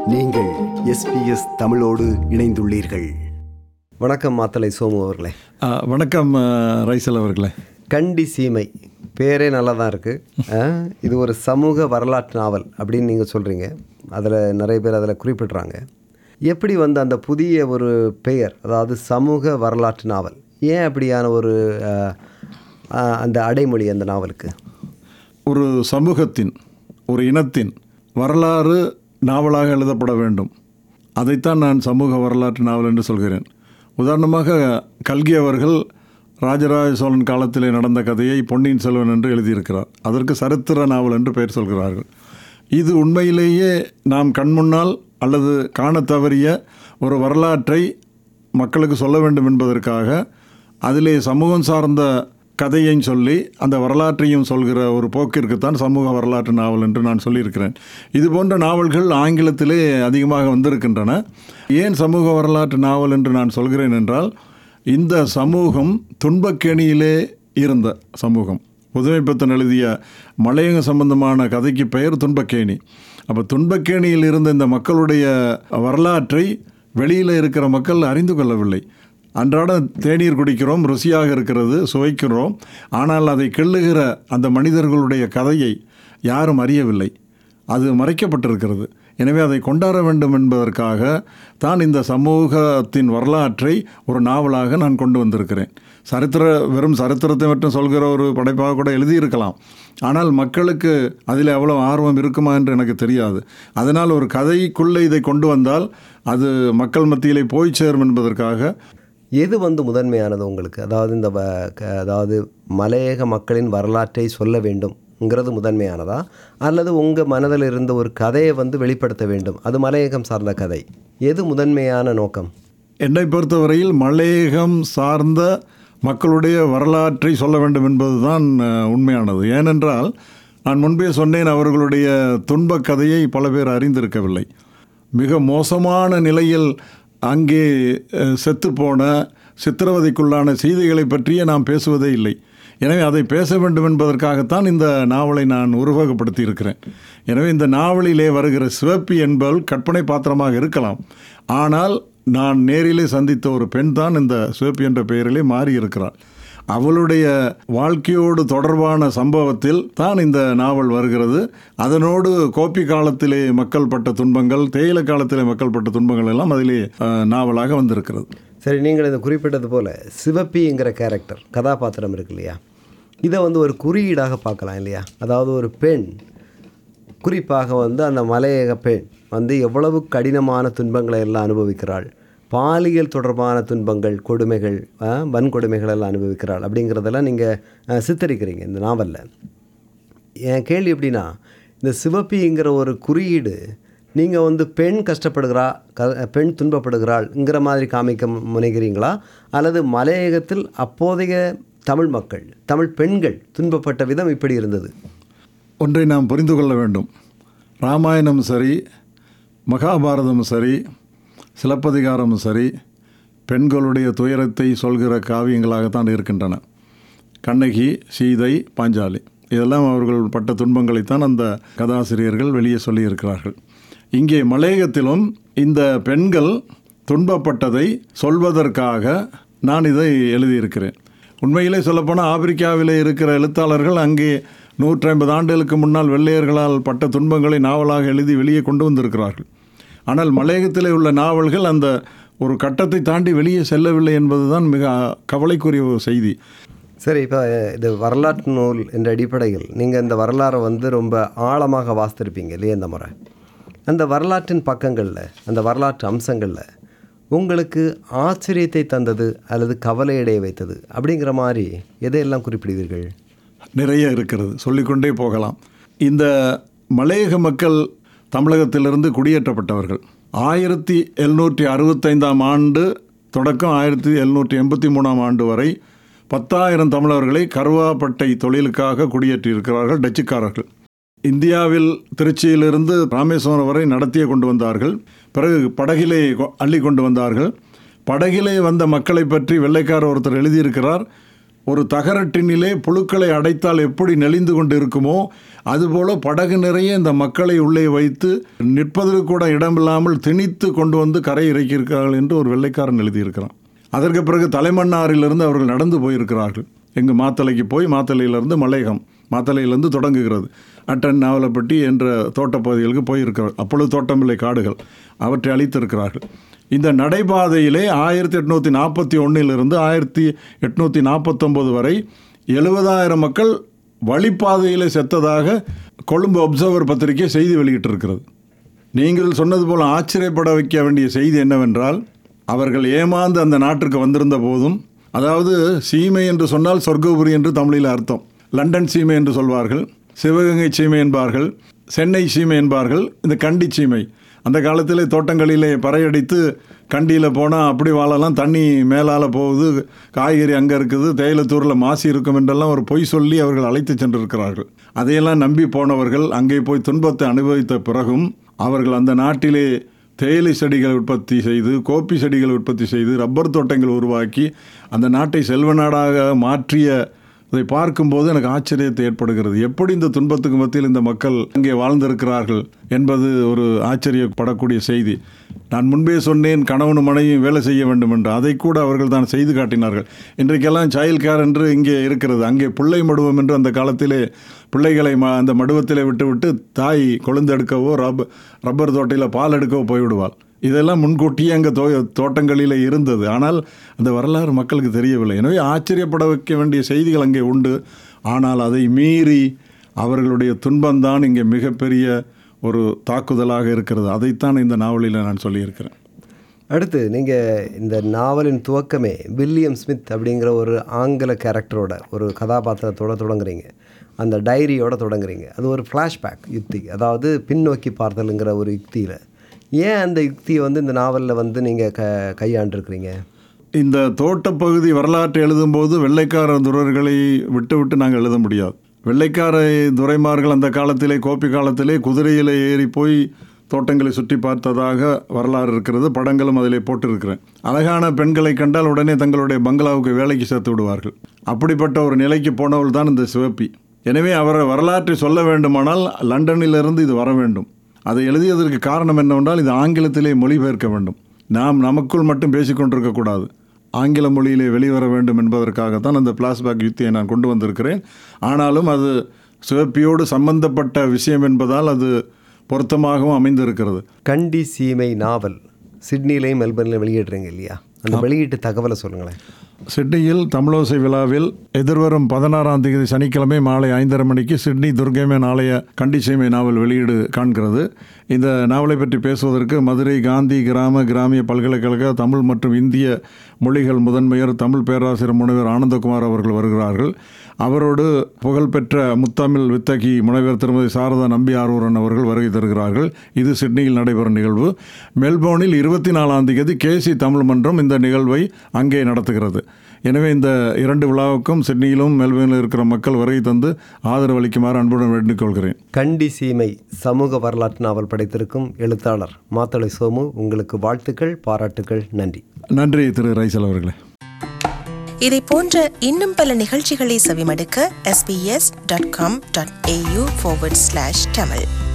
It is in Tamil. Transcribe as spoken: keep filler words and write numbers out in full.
நீங்கள் எஸ்பிஎஸ் தமிழோடு இணைந்துள்ளீர்கள். வணக்கம் மாத்தலை சோமு அவர்களே. வணக்கம் ரைசல் அவர்களே. கண்டி சீமை பேரே நல்லா தான் இருக்குது. இது ஒரு சமூக வரலாற்று நாவல் அப்படின்னு நீங்கள் சொல்கிறீங்க. அதில் நிறைய பேர் அதில் குறிப்பிட்றாங்க. எப்படி வந்து அந்த புதிய ஒரு பெயர், அதாவது சமூக வரலாற்று நாவல், ஏன் அப்படியான ஒரு அந்த அடைமொழி அந்த நாவலுக்கு? ஒரு சமூகத்தின், ஒரு இனத்தின் வரலாறு நாவலாக எழுதப்பட வேண்டும். அதைத்தான் நான் சமூக வரலாற்று நாவல் என்று சொல்கிறேன். உதாரணமாக கல்கி அவர்கள் ராஜராஜ சோழன் காலத்திலே நடந்த கதையை பொன்னியின் செல்வன் என்று எழுதியிருக்கிறார். அதற்கு சரித்திர நாவல் என்று பெயர் சொல்கிறார்கள். இது உண்மையிலேயே நாம் கண்முன்னால் அல்லது காண தவறிய ஒரு வரலாற்றை மக்களுக்கு சொல்ல வேண்டும் என்பதற்காக அதிலே சமூகம் சார்ந்த கதையை சொல்லி அந்த வரலாற்றையும் சொல்கிற ஒரு போக்கிற்குத்தான் சமூக வரலாற்று நாவல் என்று நான் சொல்லியிருக்கிறேன். இது போன்ற நாவல்கள் ஆங்கிலத்திலே அதிகமாக வந்திருக்கின்றன. ஏன் சமூக வரலாற்று நாவல் என்று நான் சொல்கிறேன் என்றால், இந்த சமூகம் துன்பக்கேணியிலே இருந்த சமூகம். புதுமைப்பித்தன் எழுதிய மலையக சம்பந்தமான கதைக்கு பெயர் துன்பக்கேணி. அப்போ துன்பக்கேணியில் இருந்த இந்த மக்களுடைய வரலாற்றை வெளியில் இருக்கிற மக்கள் அறிந்து கொள்ளவில்லை. அன்றாட தேநீர் குடிக்கிறோம், ருசியாக இருக்கிறது, சுவைக்கிறோம். ஆனால் அதை கிள்ளுகிற அந்த மனிதர்களுடைய கதையை யாரும் அறியவில்லை. அது மறைக்கப்பட்டிருக்கிறது. எனவே அதை கொண்டாட வேண்டும் என்பதற்காக தான் இந்த சமூகத்தின் வரலாற்றை ஒரு நாவலாக நான் கொண்டு வந்திருக்கிறேன். சரித்திர வெறும் சரித்திரத்தை மட்டும் சொல்கிற ஒரு படைப்பாக கூட எழுதியிருக்கலாம். ஆனால் மக்களுக்கு அதில் அவ்வளோ ஆர்வம் இருக்குமா என்று எனக்கு தெரியாது. அதனால் ஒரு கதைக்குள்ளே இதை கொண்டு வந்தால் அது மக்கள் மத்தியிலே போய் சேரும் என்பதற்காக. எது வந்து முதன்மையானது உங்களுக்கு? அதாவது இந்த அதாவது மலையக மக்களின் வரலாற்றை சொல்ல வேண்டும்ங்கிறது முதன்மையானதா, அல்லது உங்கள் மனதில் இருந்த ஒரு கதையை வந்து வெளிப்படுத்த வேண்டும், அது மலையகம் சார்ந்த கதை? எது முதன்மையான நோக்கம்? என்னை பொறுத்தவரையில் மலையகம் சார்ந்த மக்களுடைய வரலாற்றை சொல்ல வேண்டும் என்பதுதான் உண்மையானது. ஏனென்றால் நான் முன்பே சொன்னேன், அவர்களுடைய துன்பக் கதையை பல பேர் அறிந்திருக்கவில்லை. மிக மோசமான நிலையில் அங்கே செத்துப்போன, சித்திரவதைக்குள்ளான செய்திகளை பற்றியே நாம் பேசுவதே இல்லை. எனவே அதை பேச வேண்டும் என்பதற்காகத்தான் இந்த நாவலை நான் உருவகப்படுத்தி இருக்கிறேன். எனவே இந்த நாவலிலே வருகிற சிவப்பி என்பவள் கற்பனை பாத்திரமாக இருக்கலாம். ஆனால் நான் நேரிலே சந்தித்த ஒரு பெண் தான் இந்த சிவப்பி என்ற பெயரிலே மாறியிருக்கிறாள். அவளுடைய வாழ்க்கையோடு தொடர்பான சம்பவத்தில் தான் இந்த நாவல் வருகிறது. அதனோடு கோப்பி காலத்திலே மக்கள் பட்ட துன்பங்கள், தேயிலை காலத்திலே மக்கள் பட்ட துன்பங்கள் எல்லாம் அதிலே நாவலாக வந்திருக்கிறது. சரி, நீங்கள் இதை குறிப்பிட்டது போல் சிவப்பிங்கிற கேரக்டர், கதாபாத்திரம் இருக்கு இல்லையா, இதை வந்து ஒரு குறியீடாக பார்க்கலாம் இல்லையா? அதாவது ஒரு பெண், குறிப்பாக வந்து அந்த மலையக பெண் வந்து எவ்வளவு கடினமான துன்பங்களை எல்லாம் அனுபவிக்கிறாள், பாலியல் தொடர்பான துன்பங்கள், கொடுமைகள், வன்கொடுமைகள் எல்லாம் அனுபவிக்கிறாள் அப்படிங்கிறதெல்லாம் நீங்கள் சித்தரிக்கிறீங்க இந்த நாவலில். என் கேள்வி எப்படின்னா, இந்த சிவப்பிங்கிற ஒரு குறியீடு நீங்கள் வந்து பெண் கஷ்டப்படுகிறா, க பெண் துன்பப்படுகிறாள்ங்கிற மாதிரி காமிக்க முனைகிறீங்களா, அல்லது மலையகத்தில் அப்போதைய தமிழ் மக்கள், தமிழ் பெண்கள் துன்பப்பட்ட விதம் இப்படி இருந்தது? ஒன்றை நாம் புரிந்து கொள்ள வேண்டும். ராமாயணம் சரி, மகாபாரதம் சரி, சிலப்பதிகாரமும் சரி, பெண்களுடைய துயரத்தை சொல்கிற காவியங்களாகத்தான் இருக்கின்றன. கண்ணகி, சீதை, பாஞ்சாலி, இதெல்லாம் அவர்கள் பட்ட துன்பங்களைத்தான் அந்த கதாசிரியர்கள் வெளியே சொல்லியிருக்கிறார்கள். இங்கே மலையகத்திலும் இந்த பெண்கள் துன்பப்பட்டதை சொல்வதற்காக நான் இதை எழுதியிருக்கிறேன். உண்மையிலே சொல்லப்போனால் ஆப்பிரிக்காவிலே இருக்கிற எழுத்தாளர்கள் அங்கே நூற்றி ஐம்பது ஆண்டுகளுக்கு முன்னால் வெள்ளையர்களால் பட்ட துன்பங்களை நாவலாக எழுதி வெளியே கொண்டு வந்திருக்கிறார்கள். ஆனால் மலையகத்திலே உள்ள நாவல்கள் அந்த ஒரு கட்டத்தை தாண்டி வெளியே செல்லவில்லை என்பதுதான் மிக கவலைக்குரிய ஒரு செய்தி. சரி, இப்போ இது வரலாற்று நூல் என்ற அடிப்படையில் நீங்கள் இந்த வரலாறை வந்து ரொம்ப ஆழமாக வாசித்திருப்பீங்க இல்லையா இந்த முறை? அந்த வரலாற்றின் பக்கங்களில், அந்த வரலாற்று அம்சங்களில் உங்களுக்கு ஆச்சரியத்தை தந்தது அல்லது கவலையடைய வைத்தது அப்படிங்கிற மாதிரி எதையெல்லாம் குறிப்பிடுவீர்கள்? நிறைய இருக்கிறது, சொல்லிக்கொண்டே போகலாம். இந்த மலையக மக்கள் தமிழகத்திலிருந்து குடியேற்றப்பட்டவர்கள். ஆயிரத்தி எழுநூற்றி அறுபத்தைந்தாம் ஆண்டு தொடக்கம் ஆயிரத்தி எழுநூற்றி எண்பத்தி மூணாம் ஆண்டு வரை பத்தாயிரம் தமிழர்களை கருவாப்பட்டை தொழிலுக்காக குடியேற்றியிருக்கிறார்கள் டச்சுக்காரர்கள். இந்தியாவில் திருச்சியிலிருந்து ராமேஸ்வரம் வரை நடத்திய கொண்டு வந்தார்கள். பிறகு படகிலே அள்ளி கொண்டு வந்தார்கள். படகிலே வந்த மக்களை பற்றி வெள்ளைக்கார ஒருத்தர் எழுதியிருக்கிறார். ஒரு தகரட்டினிலே புழுக்களை அடைத்தால் எப்படி நெளிந்து கொண்டு இருக்குமோ அதுபோல படகு நிறைய இந்த மக்களை உள்ளே வைத்து நிற்பதற்கு கூட இடமில்லாமல் திணித்து கொண்டு வந்து கரை இறக்கியிருக்கிறார்கள் என்று ஒரு வெள்ளைக்காரன் எழுதியிருக்கிறான். அதற்கு பிறகு தலைமன்னாரிலிருந்து அவர்கள் நடந்து போயிருக்கிறார்கள். எங்கு மாத்தளைக்கு போய் மாத்தளையிலிருந்து மலையகம், மாத்தளையிலிருந்து தொடங்குகிறது அட்டன், நாவலப்பட்டி என்ற தோட்டப்பகுதிகளுக்கு போயிருக்கிறார். அப்பொழுது தோட்டமில்லை, காடுகள், அவற்றை அழித்திருக்கிறார்கள். இந்த நடைபாதையிலே ஆயிரத்தி எட்நூற்றி நாற்பத்தி ஒன்றிலிருந்து ஆயிரத்தி எட்நூற்றி நாற்பத்தொம்போது வரை எழுபதாயிரம் மக்கள் வழிப்பாதையில் செத்ததாக கொழும்பு ஒப்சர்வர் பத்திரிகை செய்தி வெளியிட்டிருக்கிறது. நீங்கள் சொன்னது போல் ஆச்சரியப்பட வைக்க வேண்டிய செய்தி என்னவென்றால், அவர்கள் ஏமாந்து அந்த நாட்டிற்கு வந்திருந்த போதும், அதாவது சீமை என்று சொன்னால் சொர்க்கபுரி என்று தமிழில் அர்த்தம். லண்டன் சீமை என்று சொல்வார்கள், சிவகங்கை சீமை என்பார்கள், சென்னை சீமை என்பார்கள், இந்த கண்டி சீமை. அந்த காலத்திலே தோட்டங்களிலே பறையடித்து கண்டியில் போனால் அப்படி வாழலாம், தண்ணி மேலால் போகுது, காய்கறி அங்கே இருக்குது, தேயிலத்தூரில் மாசி இருக்கும் என்றெல்லாம் ஒரு பொய் சொல்லி அவர்கள் அழைத்து சென்றிருக்கிறார்கள். அதையெல்லாம் நம்பி போனவர்கள் அங்கே போய் துன்பத்தை அனுபவித்த பிறகும் அவர்கள் அந்த நாட்டிலே தேயிலை செடிகள் உற்பத்தி செய்து, கோப்பி செடிகள் உற்பத்தி செய்து, ரப்பர் தோட்டங்கள் உருவாக்கி அந்த நாட்டை செல்வ நாடாக மாற்றிய அதை பார்க்கும்போது எனக்கு ஆச்சரியத்தை ஏற்படுகிறது. எப்படி இந்த துன்பத்துக்கு மத்தியில் இந்த மக்கள் அங்கே வாழ்ந்திருக்கிறார்கள் என்பது ஒரு ஆச்சரியப்படக்கூடிய செய்தி. நான் முன்பே சொன்னேன், கணவனும் மனைவியும் வேலை செய்ய வேண்டும் என்று. அதை கூட அவர்கள் தான் செய்து காட்டினார்கள். இன்றைக்கெல்லாம் சைல்ட் கேர் என்று இங்கே இருக்கிறது. அங்கே பிள்ளை மடுவம் என்று அந்த காலத்திலே பிள்ளைகளை ம அந்த மடுவத்திலே விட்டுவிட்டு தாய் கொழுந்தெடுக்கவோ ரப் ரப்பர் தோட்டையில் பால் எடுக்கவோ போய்விடுவாள். இதெல்லாம் முன்கூட்டியே அங்கே தோ தோட்டங்களில் இருந்தது. ஆனால் அந்த வரலாறு மக்களுக்கு தெரியவில்லை. எனவே ஆச்சரியப்பட வைக்க வேண்டிய செய்திகள் அங்கே உண்டு. ஆனால் அதை மீறி அவர்களுடைய துன்பம்தான் இங்கே மிகப்பெரிய ஒரு தாக்குதலாக இருக்கிறது. அதைத்தான் இந்த நாவலில் நான் சொல்லியிருக்கிறேன். அடுத்து நீங்கள் இந்த நாவலின் துவக்கமே வில்லியம் ஸ்மித் அப்படிங்கிற ஒரு ஆங்கில கேரக்டரோட ஒரு கதாபாத்திரத்தோடு தொடங்குறீங்க. அந்த டைரியோட தொடங்குறீங்க. அது ஒரு ஃப்ளாஷ்பேக் யுக்தி, அதாவது பின்னோக்கி பார்த்தலுங்கிற ஒரு யுக்தியில். ஏன் அந்த யுக்தியை வந்து இந்த நாவலில் வந்து நீங்கள் க கையாண்டிருக்கிறீங்க? இந்த தோட்டப்பகுதி வரலாற்றை எழுதும்போது வெள்ளைக்கார துறர்களை விட்டு விட்டு நாங்கள் எழுத முடியாது. வெள்ளைக்கார துரைமார்கள் அந்த காலத்திலே, கோப்பி காலத்திலே குதிரையில் ஏறி போய் தோட்டங்களை சுற்றி பார்த்ததாக வரலாறு இருக்கிறது. படங்களும் அதிலே போட்டிருக்கிறேன். அழகான பெண்களை கண்டால் உடனே தங்களுடைய பங்களாவுக்கு வேலைக்கு சேர்த்து விடுவார்கள். அப்படிப்பட்ட ஒரு நிலைக்கு போனவள் தான் இந்த சிவப்பி. எனவே அவரை வரலாற்றை சொல்ல வேண்டுமானால் லண்டனிலிருந்து இது வர வேண்டும். அதை எழுதியதற்கு காரணம் என்னவென்றால், இது ஆங்கிலத்திலே மொழிபெயர்க்க வேண்டும். நாம் நமக்குள் மட்டும் பேசிக்கொண்டிருக்கக்கூடாது, ஆங்கில மொழியிலே வெளிவர வேண்டும் என்பதற்காகத்தான் அந்த பிளாஷ்பேக் யுக்தியை நான் கொண்டு வந்திருக்கிறேன். ஆனாலும் அது சிவப்பியோடு சம்பந்தப்பட்ட விஷயம் என்பதால் அது பொருத்தமாகவும் அமைந்திருக்கிறது. கண்டி சீமை நாவல் சிட்னிலையும் மெல்பர்னில் வெளியிடுறீங்க இல்லையா? அந்த வெளியீட்டு தகவலை சொல்லுங்களேன். சிட்னியில் தமிழோசை விழாவில் எதிர்வரும் பதினாறாம் தேதி சனிக்கிழமை மாலை ஐந்தரை மணிக்கு சிட்னி துர்கைமேன் ஆலய கண்டி சீமை நாவல் வெளியீடு காண்கிறது. இந்த நாவலை பற்றி பேசுவதற்கு மதுரை காந்தி கிராம கிராமிய பல்கலைக்கழக தமிழ் மற்றும் இந்திய மொழிகள் முதன்மையர் தமிழ் பேராசிரியர் முனைவர் ஆனந்தகுமார் அவர்கள் வருகிறார்கள். அவரோடு புகழ்பெற்ற முத்தமிழ் வித்தகி முனைவர் திருமதி சாரதா நம்பி ஆரூரன் அவர்கள் வருகை தருகிறார்கள். இது சிட்னியில் நடைபெறும் நிகழ்வு. மெல்போர்னில் இருபத்தி நாலாம் தேதி கேசி தமிழ் மன்றம் இந்த நிகழ்வை அங்கே நடத்துகிறது. எனவே இந்த இரண்டு விழாவுக்கும் சிட்னியிலும் மெல்போர்னில் இருக்கிற மக்கள் வருகை தந்து ஆதரவு அளிக்குமாறு அன்புடன் வேண்டிக் கொள்கிறேன். கண்டி சீமை சமூக வரலாற்று நாவல் படைத்திருக்கும் எழுத்தாளர் மாத்தளை சோமு, உங்களுக்கு வாழ்த்துக்கள், பாராட்டுக்கள். நன்றி. நன்றி திரு ரைசல் அவர்களே. இதை போன்ற இன்னும் பல நிகழ்ச்சிகளை செவிமடுக்க S B S dot com dot A U forward slash Tamil